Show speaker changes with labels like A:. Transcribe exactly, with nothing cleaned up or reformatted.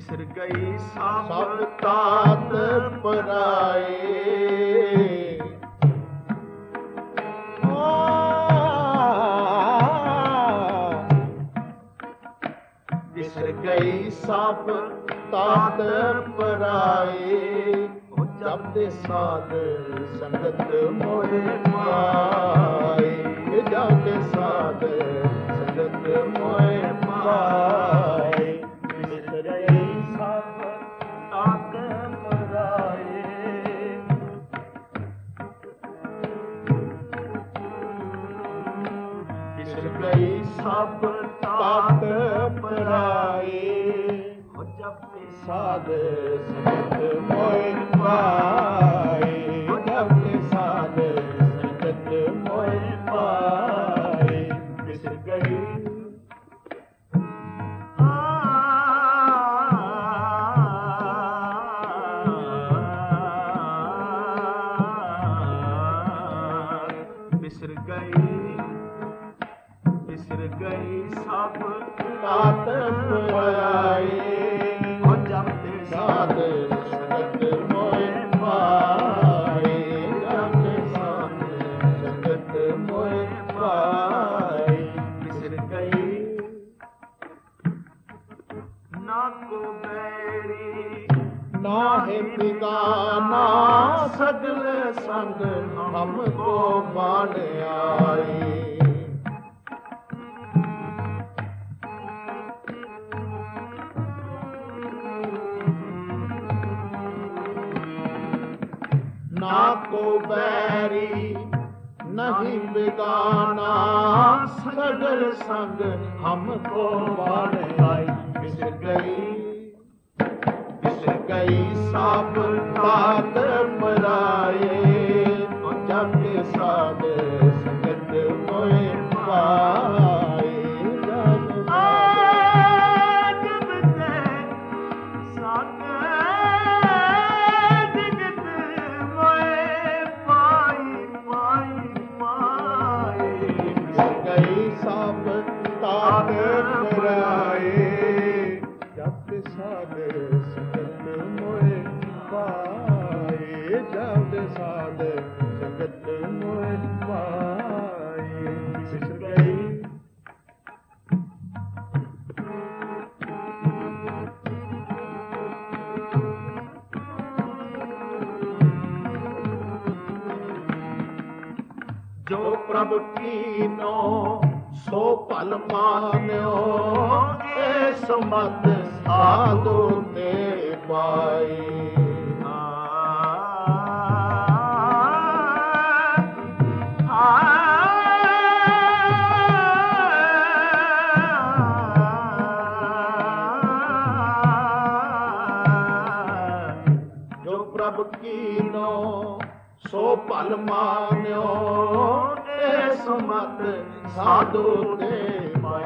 A: ਬਿਸਰ ਗਈ ਸਭ
B: ਸਭ ਤਾਤ ਪਰਾਏ। ਬਿਸਰ ਗਈ ਸਭ ਤਾਤ ਪਰਾਏ। ਜਪ ਦੇ ਸਾਧ ਸੰਗਤ ਮੋਹਿ ਪਾਏ। ਜਪ ਦੇ ਸਾਧ ਸੰਗਤ ਮੋਹਿ ਪਾਏ। ਬਿਸਰ ਗਈ ਸਭ ਤਾਤ ਪਰਾਏ। ਬਿਸਰ ਗਈ ਸਭ ਤਾਤ ਪਰਾਏ। ਸਾਧ ਸੰਗਤ ਮੋਹਿ ਪਾਏ। ਜਪ ਸਾਧ ਸੰਗਤ ਮੋਹਿ ਪਾਏ। ਬਿਸਰ ਗਈ
A: ਬਿਸਰ ਗਈ ਬਿਸਰ ਗਈ ਸਭ
B: ਤਾਤ ਪਰਾਏ।
A: ਸਾਧ
B: ਸੰਗਤ ਮੋਹਿ ਪਾਏ। ਜਪ ਸਾਧ ਸੰਗਤ ਮੋਹਿ ਪਾਏ।
A: ਬਿਸਰ ਗਈ ਨਾ ਕੋ ਬੈਰੀ
B: ਨਾਹਿ ਬਿਗਾਨਾ ਸਗਲ ਸੰਗ ਹਮ ਕੋ ਬਾਣ ਆਈ। ना को बैरी नहीं बेगाना सगल संग हमको बाण आई। बिसर गई बिसर गई सब तात पराए। जप साध संगत मोहि पाए। ਸਭ ਤਾਤ ਪਰਾਏ। ਜਪ ਸਾਧ ਸੰਗਤ ਮੋਹਿ ਪਾਏ। ਜਪ ਸਾਧ ਸੰਗਤ ਮੋਹਿ ਪਾਏ। ਬਿਸਰ ਗਈ ਜੋ ਪ੍ਰਭ ਕੀਨੋ ਸੋ ਭਲ ਮਾਨਿਓ। ਏ ਸਮਤ ਸਾਧੂ ਤੇ ਪਾਈ। ਜੋ ਪ੍ਰਭ ਕੀਨੋ ਸੋ ਭਲ ਮਾਨਿਓ। ਏ ਸਮਤ ਸਾਧੂ ਤੇ ਪਾਈ।